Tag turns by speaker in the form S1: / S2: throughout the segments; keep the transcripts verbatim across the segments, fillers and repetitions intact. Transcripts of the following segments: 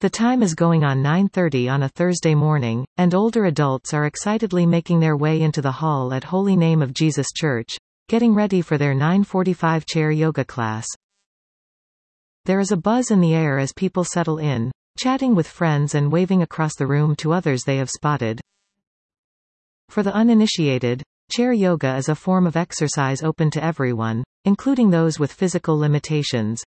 S1: The time is going on nine thirty on a Thursday morning, and older adults are excitedly making their way into the hall at Holy Name of Jesus Church, getting ready for their nine forty-five chair yoga class. There is a buzz in the air as people settle in, chatting with friends and waving across the room to others they have spotted. For the uninitiated, chair yoga is a form of exercise open to everyone, including those with physical limitations.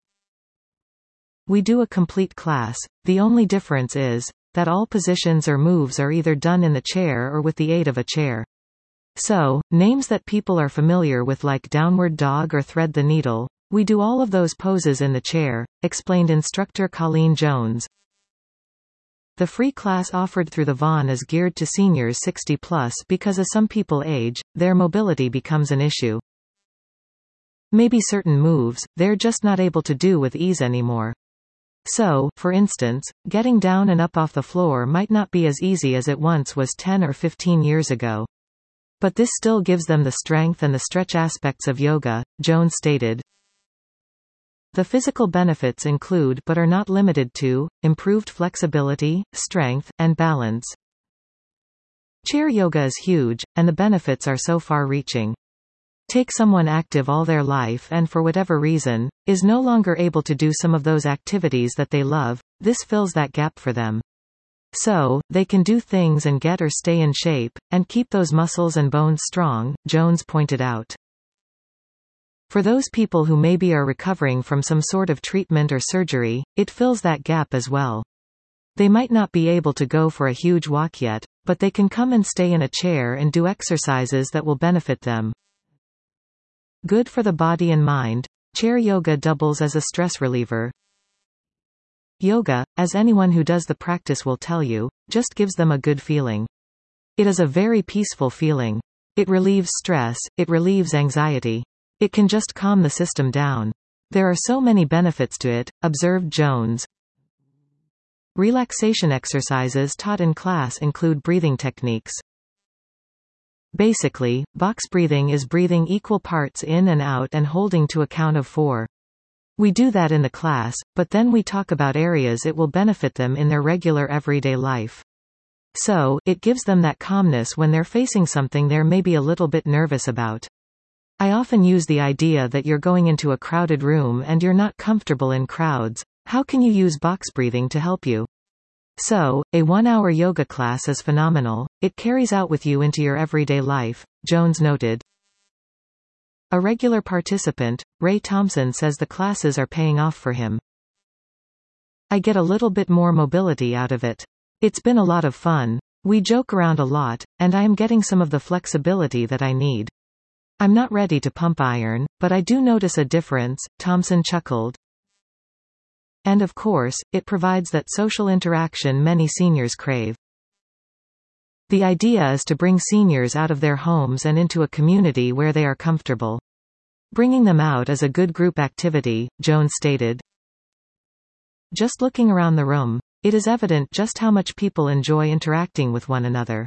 S1: We do a complete class, the only difference is that all positions or moves are either done in the chair or with the aid of a chair. So, names that people are familiar with like downward dog or thread the needle, we do all of those poses in the chair, explained instructor Colleen Jones. The free class offered through the Vaughn is geared to seniors sixty plus because as some people age, their mobility becomes an issue. Maybe certain moves, they're just not able to do with ease anymore. So, for instance, getting down and up off the floor might not be as easy as it once was ten or fifteen years ago. But this still gives them the strength and the stretch aspects of yoga, Jones stated. The physical benefits include but are not limited to improved flexibility, strength, and balance. Chair yoga is huge, and the benefits are so far-reaching. Take someone active all their life and for whatever reason, is no longer able to do some of those activities that they love, this fills that gap for them. So, they can do things and get or stay in shape, and keep those muscles and bones strong, Jones pointed out. For those people who maybe are recovering from some sort of treatment or surgery, it fills that gap as well. They might not be able to go for a huge walk yet, but they can come and stay in a chair and do exercises that will benefit them. Good for the body and mind, chair yoga doubles as a stress reliever. Yoga, as anyone who does the practice will tell you, just gives them a good feeling. It is a very peaceful feeling. It relieves stress, it relieves anxiety. It can just calm the system down. There are so many benefits to it, observed Jones. Relaxation exercises taught in class include breathing techniques. Basically, box breathing is breathing equal parts in and out and holding to a count of four. We do that in the class, but then we talk about areas it will benefit them in their regular everyday life. So, it gives them that calmness when they're facing something they're maybe a little bit nervous about. I often use the idea that you're going into a crowded room and you're not comfortable in crowds. How can you use box breathing to help you? So, a one-hour yoga class is phenomenal, it carries out with you into your everyday life, Jones noted. A regular participant, Ray Thompson says the classes are paying off for him. I get a little bit more mobility out of it. It's been a lot of fun. We joke around a lot, and I am getting some of the flexibility that I need. I'm not ready to pump iron, but I do notice a difference, Thompson chuckled. And of course, it provides that social interaction many seniors crave. The idea is to bring seniors out of their homes and into a community where they are comfortable. Bringing them out is a good group activity, Jones stated. Just looking around the room, it is evident just how much people enjoy interacting with one another.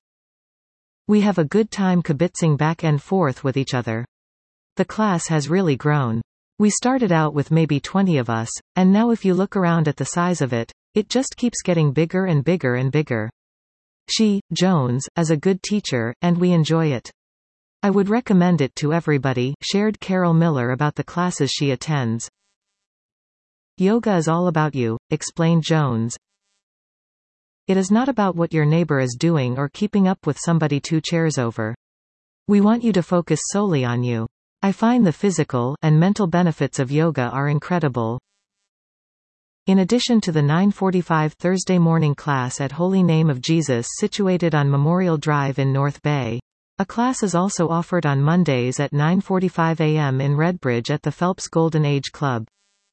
S1: We have a good time kibitzing back and forth with each other. The class has really grown. We started out with maybe twenty of us, and now if you look around at the size of it, it just keeps getting bigger and bigger and bigger. She, Jones, is a good teacher, and we enjoy it. I would recommend it to everybody, shared Carol Miller about the classes she attends. Yoga is all about you, explained Jones. It is not about what your neighbor is doing or keeping up with somebody two chairs over. We want you to focus solely on you. I find the physical and mental benefits of yoga are incredible. In addition to the nine forty-five Thursday morning class at Holy Name of Jesus situated on Memorial Drive in North Bay, a class is also offered on Mondays at nine forty-five a m in Redbridge at the Phelps Golden Age Club.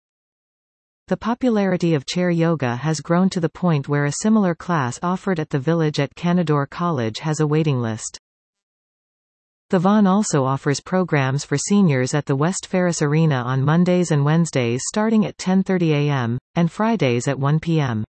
S1: The popularity of chair yoga has grown to the point where a similar class offered at the Village at Canadore College has a waiting list. The Vaughn also offers programs for seniors at the West Ferris Arena on Mondays and Wednesdays starting at ten thirty a m, and Fridays at one p m